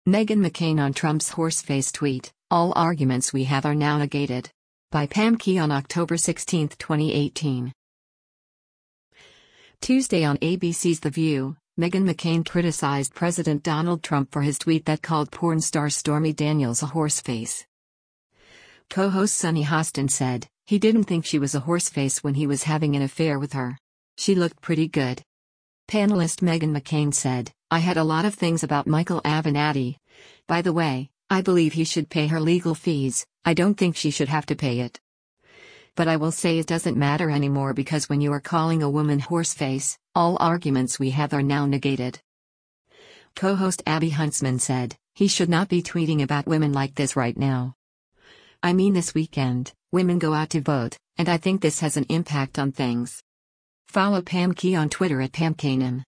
Meghan McCain on Trump's horseface tweet, "All arguments we have are now negated." By Pam Key on October 16, 2018. Tuesday on ABC's The View, Meghan McCain criticized President Donald Trump for his tweet that called porn star Stormy Daniels a horseface. Co-host Sunny Hostin said, he didn't think she was a horseface when he was having an affair with her. She looked pretty good. Panelist Meghan McCain said, I had a lot of things about Michael Avenatti. By the way, I believe he should pay her legal fees. I don't think she should have to pay it. But I will say it doesn't matter anymore because when you are calling a woman horseface, all arguments we have are now negated. Co-host Abby Huntsman said, he should not be tweeting about women like this right now. I mean, this weekend, women go out to vote, and I think this has an impact on things. Follow Pam Key on Twitter at PamKanem.